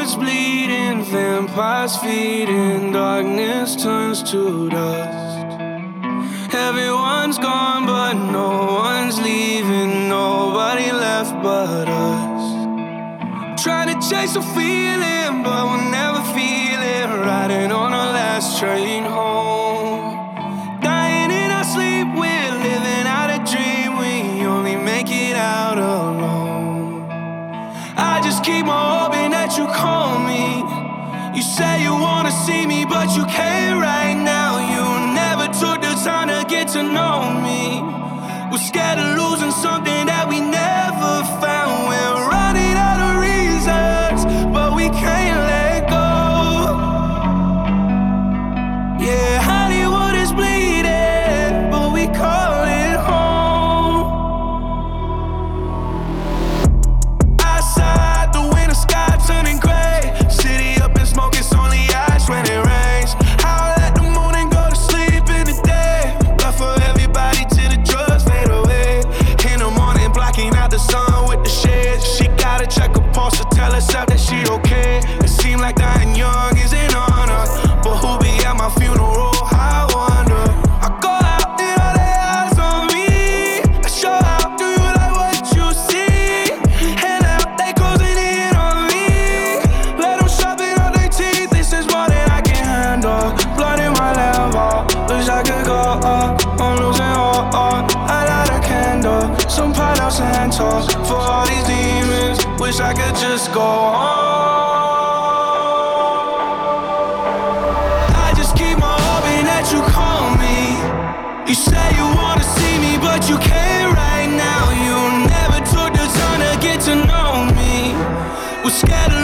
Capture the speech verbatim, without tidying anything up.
is bleeding, vampires feeding, darkness turns to dust. Everyone's gone, but no one's leaving, nobody left but us. Trying to chase a feeling, but we'll never feel it. Riding on our last train home. Dying in our sleep, we're living out a dream. We only make it out alone. I just keep on hoping that you call me. You say you wanna see me, but you can't right now. You never took the time to get to know me. We're scared of losing something that we never found. We're running out of reasons, but we can't let go. Yeah, Hollywood is bleeding, but we call it home. Outside, the winter sky turning gray. City up in smoke, it's only ash when it rains. I'll let the morning go to sleep in the day. But for everybody till the drugs fade away. In the morning, blocking out the sun with the shades. She gotta check her pulse to tell herself that she okay. It seems like dying young is an honor, but who'll be at my funeral? I wonder. I go out and all they eyes on me. I show out, do you like what you see? And now they closing in on me. Let them shove it on their teeth. This is more than I can handle. Blood in my Lambo, wish I could go up. I'm losing all, all. I light a candle, some Palo Santo for all these demons. Wish I could just go home. I just keep on hoping that you call me. You say you wanna see me, but you can't right now. You never took the time to get to know me. We're scared of